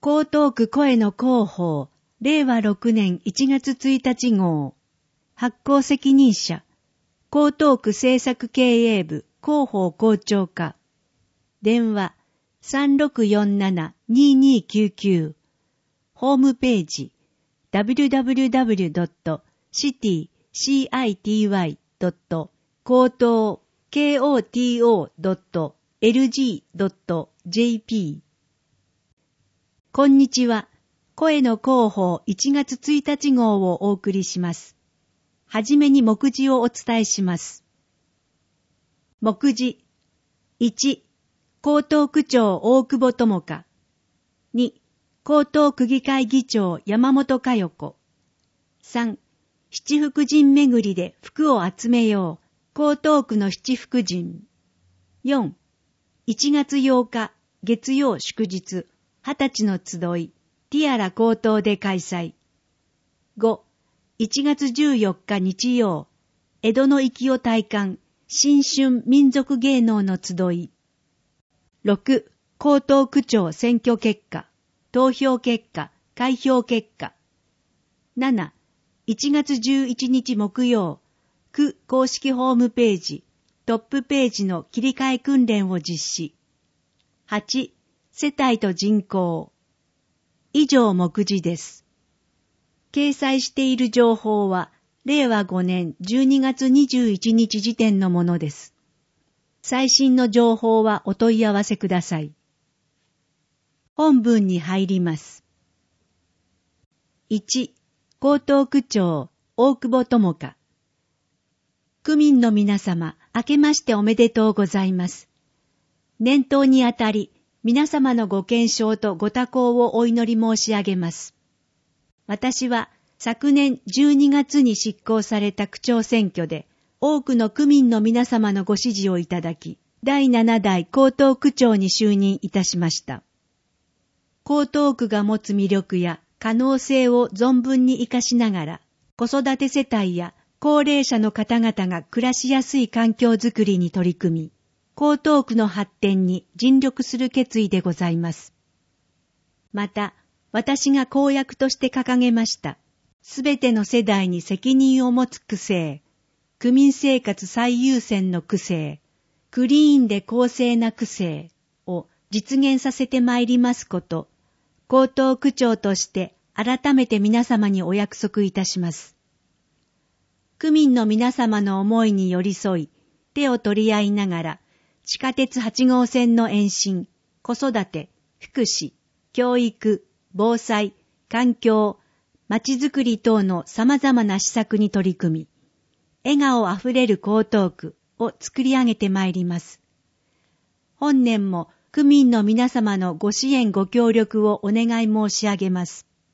江東区声の広報、令和6年1月1日号。発行責任者、江東区政策経営部広報校長課。電話 3647-2299。ホームページ www.city.koto.lg.jp。 こんにちは。声の広報1月1日号をお送りします。はじめに目次をお伝えします。目次。1、江東区長大久保智香。2、江東区議会議長山本佳代子。3、七福神巡りで福を集めよう。江東区の七福神。4、1月8日月曜祝日20歳の集いティアラ江東で開催。5、1月14日日曜江戸の粋を体感新春民族芸能の集い。6、江東区長選挙結果、投票結果、開票結果。7、1月11日木曜、区公式ホームページ、トップページの切り替え訓練を実施。8、世帯と人口。以上目次です。掲載している情報は、令和5年12月21日時点のものです。最新の情報はお問い合わせください。本文に入ります。1、江東区長大久保智香。区民の皆様、明けましておめでとうございます。年頭にあたり、皆様のご健勝とご多幸をお祈り申し上げます。私は昨年12月に執行された区長選挙で、多くの区民の皆様のご支持をいただき、第7代江東区長に就任いたしました。江東区が持つ魅力や可能性を存分に活かしながら、子育て世帯や高齢者の方々が暮らしやすい環境づくりに取り組み、江東区の発展に尽力する決意でございます。また、私が公約として掲げました、すべての世代に責任を持つ区政、区民生活最優先の区政、クリーンで公正な区政を実現させてまいりますこと、江東区長として改めて皆様にお約束いたします。区民の皆様の思いに寄り添い、手を取り合いながら、地下鉄8号線の延伸、子育て、福祉、教育、防災、環境、まちづくり等の様々な施策に取り組み、笑顔あふれる江東区を作り上げてまいります。本年も区民の皆様のご支援ご協力をお願い申し上げます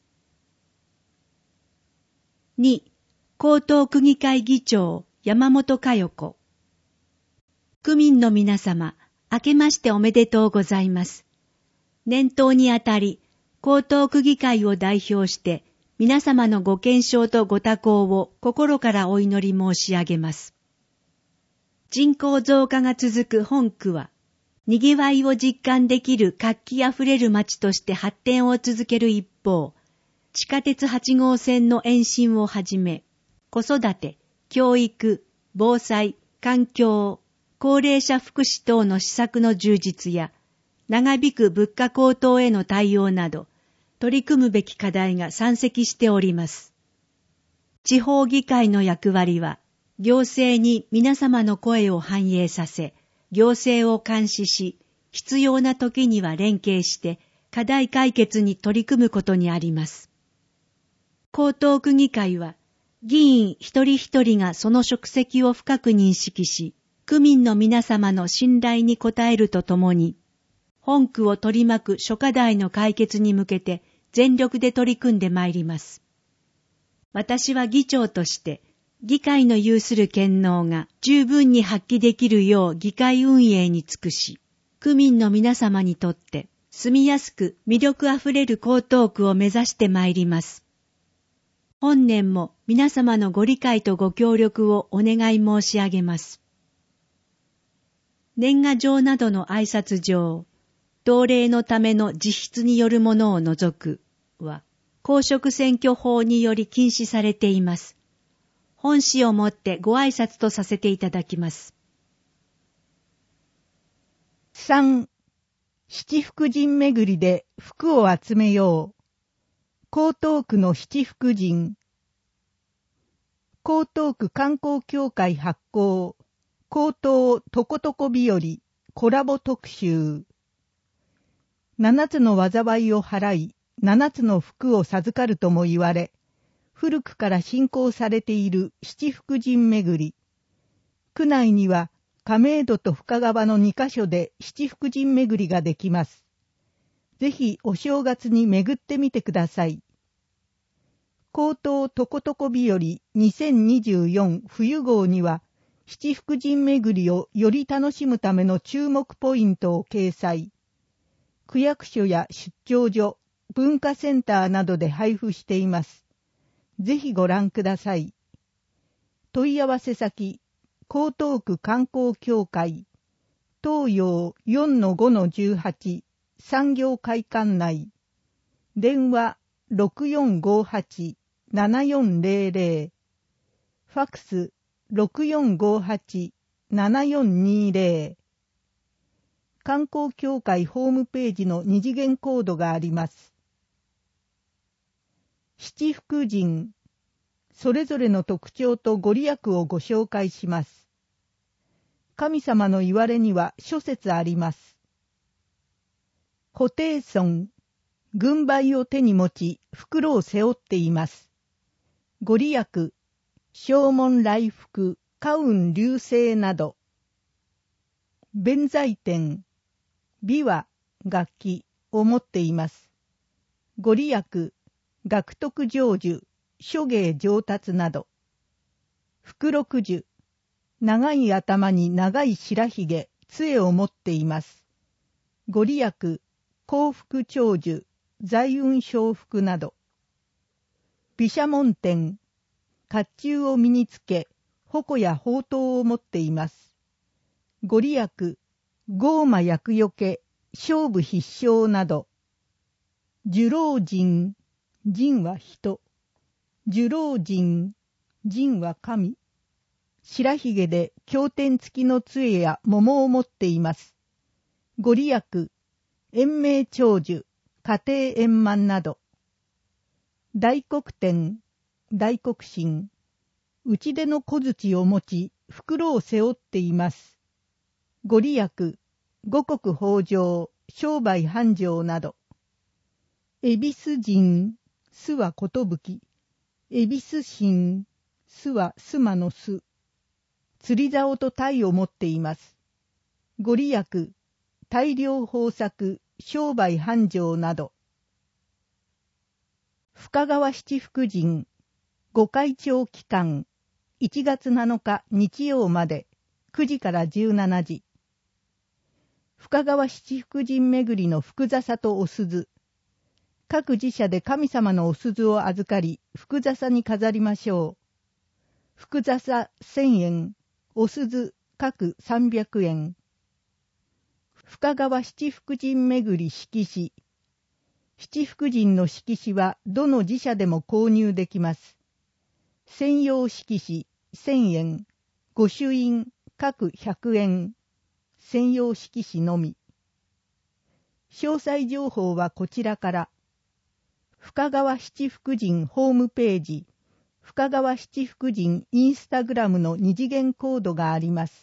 。2、江東区議会議長山本佳代子。区民の皆様、明けましておめでとうございます。年頭にあたり、江東区議会を代表して、皆様のご健勝とご多幸を心からお祈り申し上げます。人口増加が続く本区は、賑わいを実感できる活気あふれる街として発展を続ける一方、地下鉄8号線の延伸をはじめ、子育て、教育、防災、環境、高齢者福祉等の施策の充実や、長引く物価高騰への対応など、取り組むべき課題が山積しております。地方議会の役割は、行政に皆様の声を反映させ、行政を監視し、必要な時には連携して、課題解決に取り組むことにあります。江東区議会は、議員一人一人がその職責を深く認識し、区民の皆様の信頼に応えるとともに、本区を取り巻く諸課題の解決に向けて全力で取り組んでまいります。私は議長として、議会の有する権能が十分に発揮できるよう議会運営に尽くし、区民の皆様にとって住みやすく魅力あふれる江東区を目指してまいります。本年も皆様のご理解とご協力をお願い申し上げます。年賀状などの挨拶状、 同例のための自筆によるものを除くは、公職選挙法により禁止されています。本旨をもってご挨拶とさせていただきます。 3. 七福神巡りで福を集めよう。江東区の七福神。江東区観光協会発行、江東とことこ日和コラボ特集。7つの災いを払い、7つの福を授かるとも言われ、古くから信仰されている七福神巡り。区内には亀戸と深川の2カ所で七福神巡りができます。ぜひお正月に巡ってみてください。江東とことこ日和2024冬号には、七福神巡りをより楽しむための注目ポイントを掲載。区役所や出張所、文化センターなどで配布しています。ぜひご覧ください。問い合わせ先、江東区観光協会、東洋 4-5-18 産業会館内、電話6458-7400、ファクス6458-7420、観光協会ホームページの二次元コードがあります。七福神、それぞれの特徴とご利益をご紹介します。神様の言われには諸説あります。布袋尊、軍配を手に持ち、袋を背負っています。ご利益、正門来福、家運隆盛など。弁財天、琵琶、楽器を持っています。ご利益、学徳成就、諸芸上達など。福禄寿、長い頭に長い白ひげ、杖を持っています。ご利益、幸福長寿、財運承福など。毘沙門天、甲冑を身につけ、矛や宝刀を持っています。ご利益、豪魔厄除け、勝負必勝など。寿老人、人は人。寿老人、人は神。白ひげで経典付きの杖や桃を持っています。ご利益、延命長寿、家庭円満など。大黒天、大黒神、内出の小槌を持ち、袋を背負っています。ご利益、五穀豊穣、商売繁盛など。恵比寿神、巣は寿、恵比寿神、巣は須の巣。釣り竿と鯛を持っています。ご利益、大量豊作、商売繁盛など。深川七福神、御開帳期間、1月7日日曜まで、9時から17時。深川七福神巡りの福笹とお鈴。各自社で神様のお鈴を預かり、福笹に飾りましょう。福笹1000円、お鈴各300円。深川七福神巡り色紙。七福神の色紙はどの自社でも購入できます。専用色紙1000円、御朱印各100円。専用色紙のみ。詳細情報はこちらから。深川七福神ホームページ、深川七福神インスタグラムの二次元コードがあります。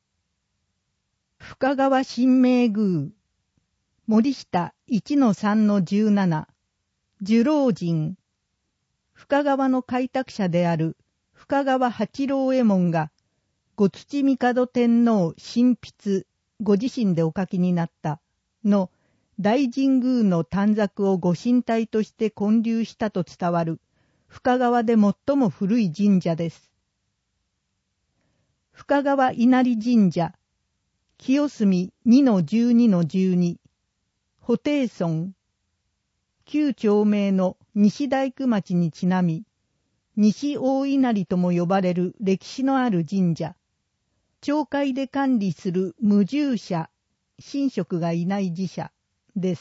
深川神明宮、森下 1-3-17、寿老人。深川の開拓者である深川八郎右衛門が、ご土帝天皇神筆、ご自身でお書きになったの大神宮の短冊をご神体として建立したと伝わる深川で最も古い神社です。深川稲荷神社、清澄 2-12-12、布袋村、旧町名の西大工町にちなみ、西大稲荷とも呼ばれる歴史のある神社。町会で管理する無住者、神職がいない寺社です。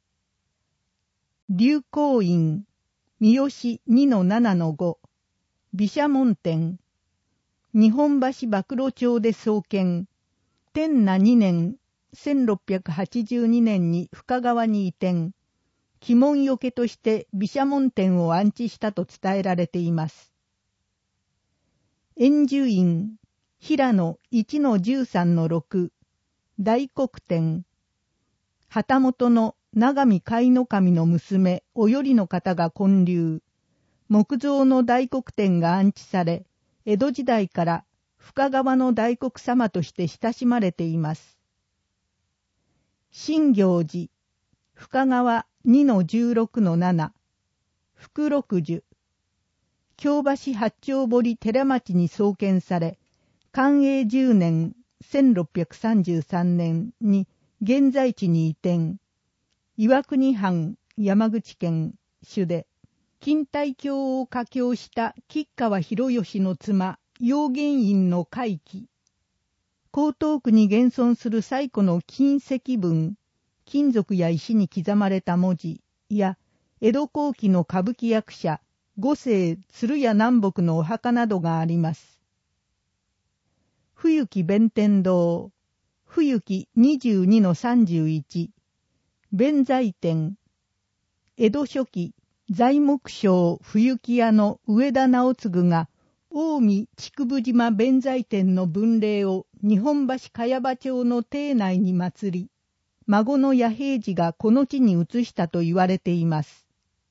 龍光院、三好 2-7-5、毘沙門天、日本橋馬喰町で創建、天那2年、1682年に深川に移転、鬼門よけとして毘沙門天を安置したと伝えられています。円寿院、平野 1-13-6、大黒天、旗本の長見海の神の娘およりの方が建立、木造の大黒天が安置され、江戸時代から深川の大黒様として親しまれています。新行寺、深川 2-16-7、福六樹、京橋八丁堀寺町に創建され、寛永10年1633年に現在地に移転、岩国藩山口県主で、錦帯橋を架橋した吉川広義の妻、陽元院の会期、江東区に現存する最古の金石文、金属や石に刻まれた文字や、江戸後期の歌舞伎役者、五世鶴屋南北のお墓などがあります。冬木弁天堂、冬木 22-31、弁財天、江戸初期、材木商冬木屋の上田直次が、近江竹生島弁財天の分霊を日本橋茅場町の邸内に祀り、孫の弥平寺がこの地に移したと言われています。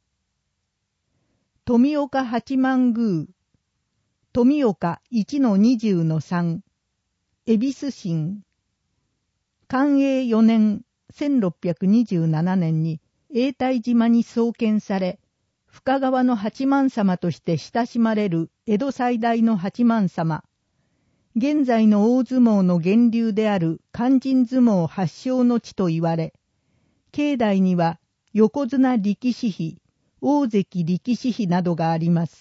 富岡八幡宮、富岡 1-20-3、恵比寿神、寛永4年1627年に永代島に創建され、深川の八幡様として親しまれる江戸最大の八幡様、現在の大相撲の源流である勧進相撲発祥の地と言われ、境内には横綱力士碑、大関力士碑などがあります。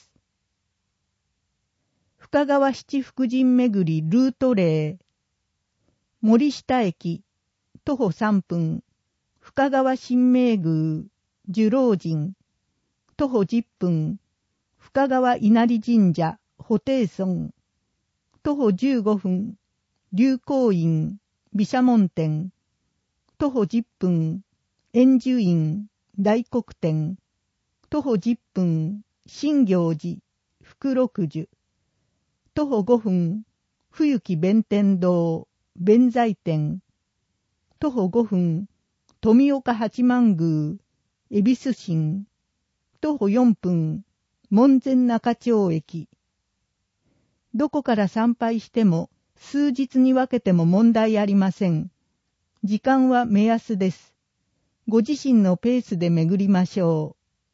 深川七福神巡りルート例、森下駅、徒歩3分、深川神明宮、寿老神、徒歩10分、深川稲荷神社、布袋村、徒歩15分、龍光院、毘沙門天、徒歩10分、円寿院、大黒天、徒歩10分、新行寺、福六樹、徒歩5分、冬木弁天堂、弁財天、徒歩5分、富岡八幡宮、恵比寿神、徒歩4分、門前仲町駅。どこから参拝しても、数日に分けても問題ありません。時間は目安です。ご自身のペースで巡りましょう。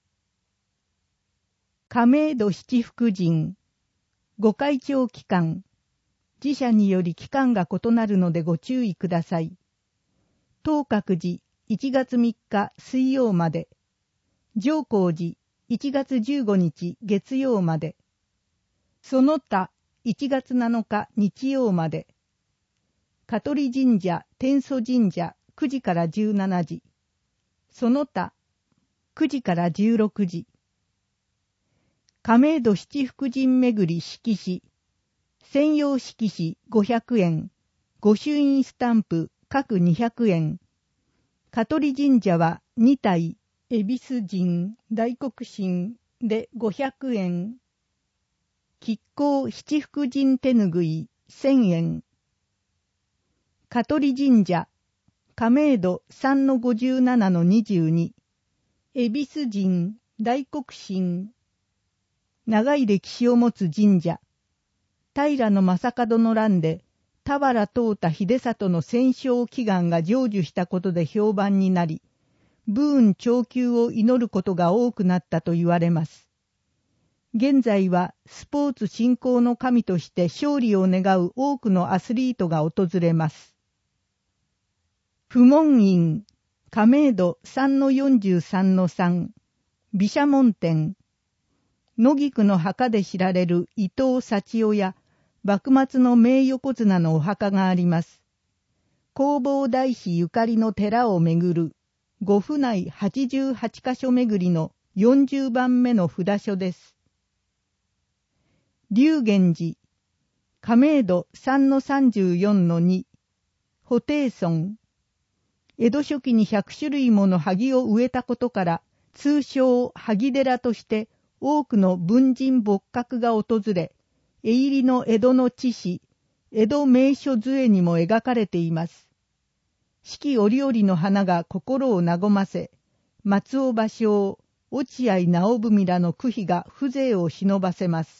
亀戸七福神、御開帳期間、自社により期間が異なるのでご注意ください。東覚寺1月3日水曜まで、上光寺1月15日月曜まで、その他1月7日日曜まで、香取神社天祖神社9時から17時、その他9時から16時、亀戸七福神巡り色紙、専用色紙500円、御朱印スタンプ各200円、香取神社は2体、恵比寿神、大黒神で500円、吉光七福神手ぬぐい1000円、香取神社、亀戸 3-57-22、恵比寿神、大黒神、長い歴史を持つ神社、平将門の乱で、田原東太秀里の戦勝祈願が成就したことで評判になり、武運長久を祈ることが多くなったと言われます。現在はスポーツ振興の神として勝利を願う多くのアスリートが訪れます。普門院、亀戸 3-43-3、毘沙門天、野菊の墓で知られる伊藤幸男や、幕末の名横綱のお墓があります。弘法大師ゆかりの寺をめぐる御府内88カ所巡りの40番目の札所です。龍源寺、亀戸 3-34-2、布袋村。江戸初期に100種類もの萩を植えたことから、通称萩寺として多くの文人墨客が訪れ、絵入りの江戸の知史、江戸名所図にも描かれています。四季折々の花が心を和ませ、松尾芭蕉、落合直文らの句碑が風情を忍ばせます。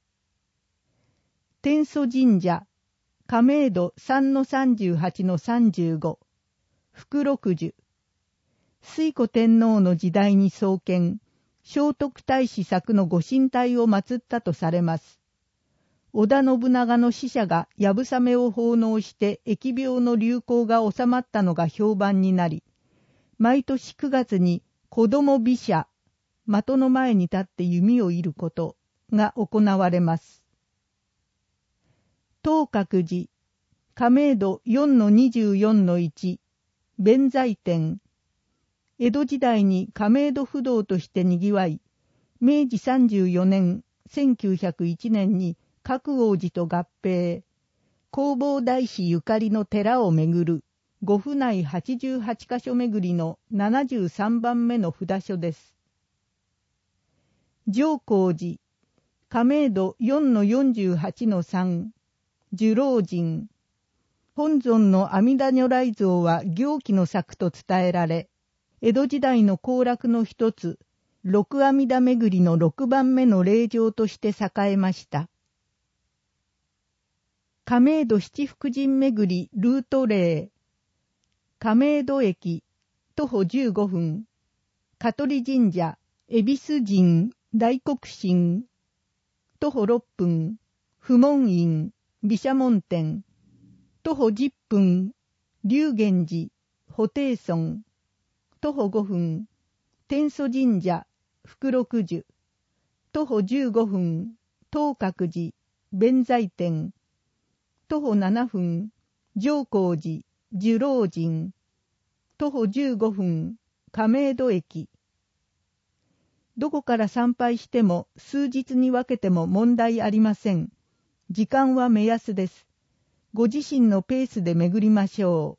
天祖神社、亀戸 3-38-35、福禄寿。推古天皇の時代に創建、聖徳太子作のご神体を祀ったとされます。織田信長の使者がやぶさめを奉納して疫病の流行が収まったのが評判になり、毎年9月に子供飛車、的の前に立って弓を射ることが行われます。東覚寺、亀戸 4-24-1、弁財天。江戸時代に亀戸不動として賑わい、明治34年、1901年に覚王寺と合併、弘法大師ゆかりの寺をめぐる、御府内88カ所巡りの73番目の札所です。上光寺、亀戸 4-48-3、寿老人。本尊の阿弥陀如来像は行基の作と伝えられ、江戸時代の行楽の一つ、六阿弥陀巡りの6番目の霊場として栄えました。亀戸七福神巡りルート例。亀戸駅、徒歩15分。香取神社、恵比寿神、大黒神。徒歩6分。不門院、毘沙門天。徒歩10分。龍源寺、布袋村。徒歩5分。天祖神社、福禄寿。徒歩15分。東覚寺、弁財天。徒歩7分。上光寺、寿老人。徒歩15分。亀戸駅。どこから参拝しても数日に分けても問題ありません。時間は目安です。ご自身のペースで巡りましょ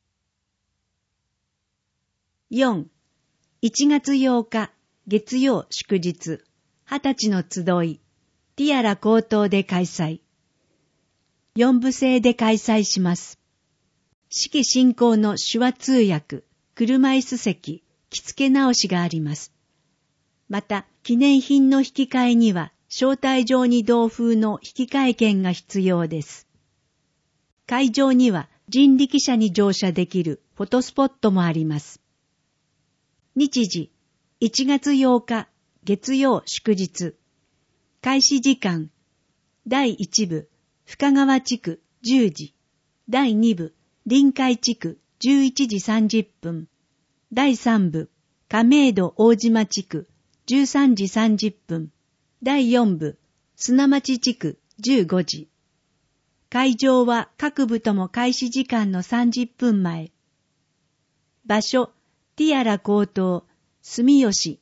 う。4. 1月8日月曜祝日20歳の集いティアラ高等で開催。4部制で開催します。四季進行の手話通訳、車椅子席、着付け直しがあります。また記念品の引き換えには招待状に同封の引換券が必要です。会場には人力車に乗車できるフォトスポットもあります。日時1月8日月曜祝日。開始時間第1部深川地区10時、第2部臨海地区11時30分、第3部亀戸大島地区13時30分、第4部砂町地区15時。会場は各部とも開始時間の30分前。場所、ティアラ高等、住吉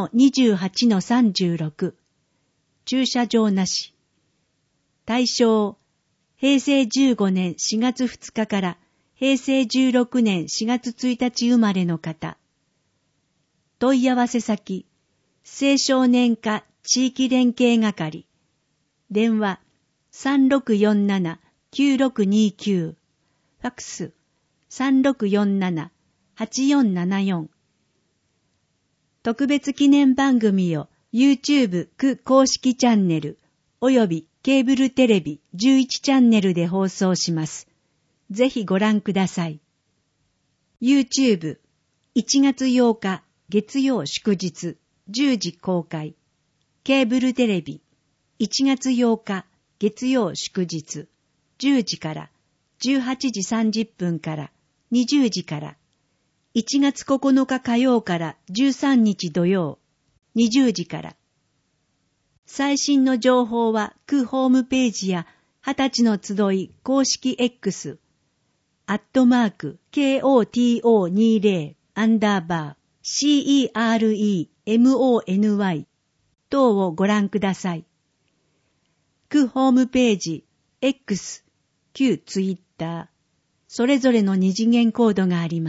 2-28-36。駐車場なし。対象、平成15年4月2日から平成16年4月1日生まれの方。問い合わせ先、青少年課地域連携係。電話、3647-9629。ファックス、3647-8474。特別記念番組を YouTube 区公式チャンネルおよびケーブルテレビ11チャンネルで放送します。ぜひご覧ください。YouTube 1月8日月曜祝日10時公開。ケーブルテレビ1月8日月曜祝日10時から18時30分から20時から1月9日火曜から13日土曜20時から。最新の情報は区ホームページや20歳の集い公式 X @KOTO20 CEREMONY 等をご覧ください。区ホームページ、X、旧ツイッター、それぞれの二次元コードがあります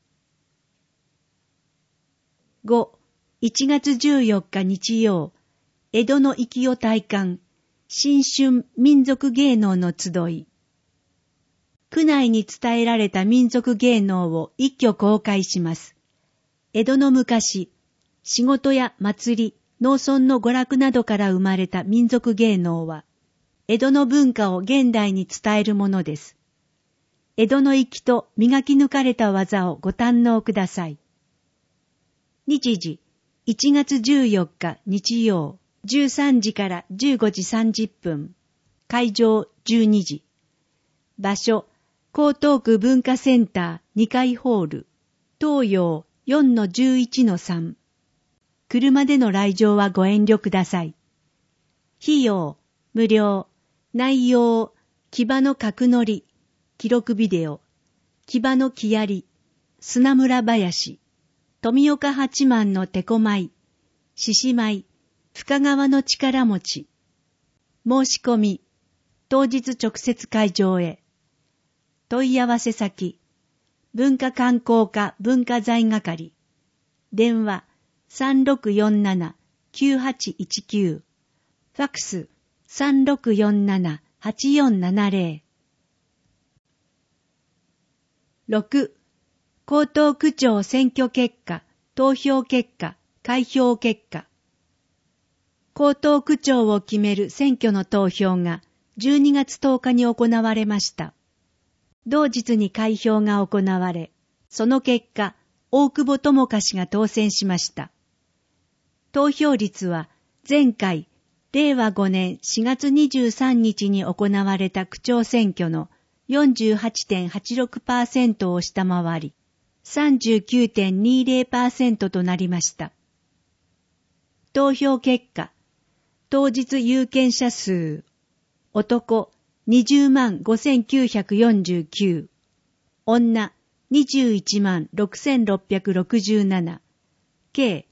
。5、1月14日日曜、江戸の粋を体感、新春民族芸能の集い。区内に伝えられた民族芸能を一挙公開します。江戸の昔、仕事や祭り、農村の娯楽などから生まれた民族芸能は、江戸の文化を現代に伝えるものです。江戸の粋と磨き抜かれた技をご堪能ください。日時、1月14日日曜、13時から15時30分。会場12時。場所、江東区文化センター2階ホール。東洋 4-11-3。車での来場はご遠慮ください。費用、無料。内容、木場の角乗り、記録ビデオ、木場の木槍、砂村林、富岡八幡の手こ舞、獅子舞、深川の力持ち。申し込み、当日直接会場へ。問い合わせ先、文化観光課文化財係。電話、3647-9819。ファックス、3647-8470。6、江東区長選挙結果、投票結果、開票結果。江東区長を決める選挙の投票が12月10日に行われました。同日に開票が行われ、その結果、大久保智香氏が当選しました。投票率は前回、令和5年4月23日に行われた区長選挙の 48.86% を下回り、39.20% となりました。投票結果、当日有権者数、男205,949、女216,667、計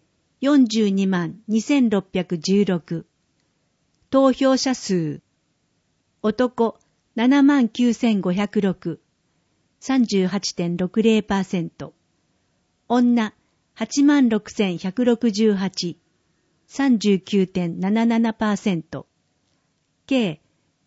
422,616。投票者数、男79,506、38.60%、女86,168、39.77%、計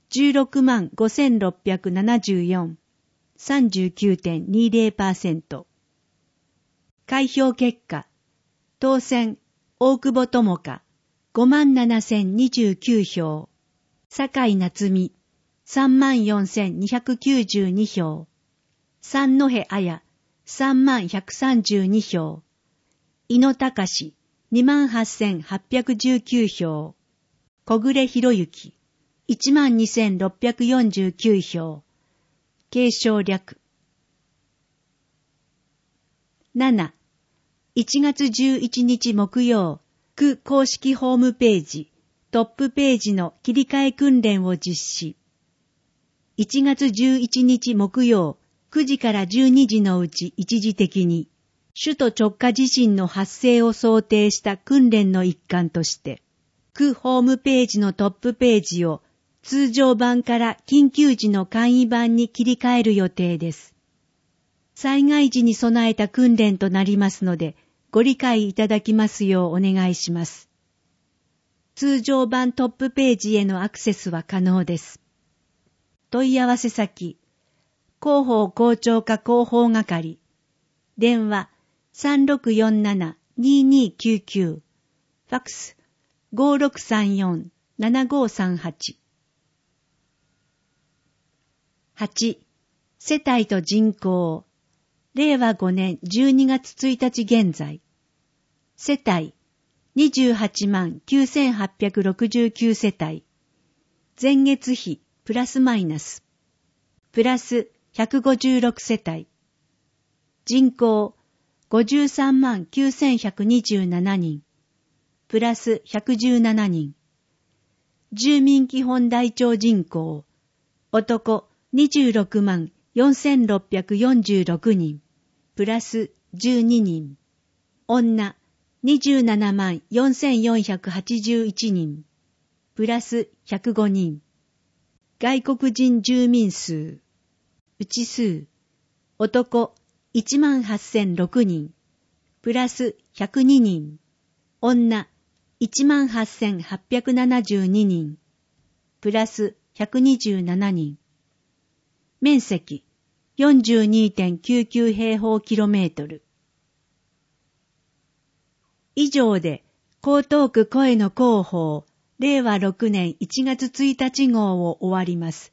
165,674、39.20%。開票結果、当選、大久保智香、57,029票。酒井夏美、34,292票。三戸彩、30,132票。井野隆、28,819票。小暮博之、12,649票。継承略。7、1月11日木曜、区公式ホームページ、トップページの切り替え訓練を実施。1月11日木曜、9時から12時のうち一時的に、首都直下地震の発生を想定した訓練の一環として、区ホームページのトップページを通常版から緊急時の簡易版に切り替える予定です。災害時に備えた訓練となりますので、ご理解いただきますようお願いします。通常版トップページへのアクセスは可能です。問い合わせ先、広報広聴課広報係、電話3647-2299、ファックス5634-7538。8、世帯と人口、令和5年12月1日現在、世帯289,869世帯、前月比プラスマイナス、プラス156世帯、人口539,127人、プラス117人、住民基本台帳人口、男264,646人、プラス 12人。女27万4481人。プラス105人。外国人住民数。うち数。男18,006人。プラス102人。女18,872人。プラス127人。面積 42.99 平方キロメートル。以上で、江東区声の広報、令和6年1月1日号を終わります。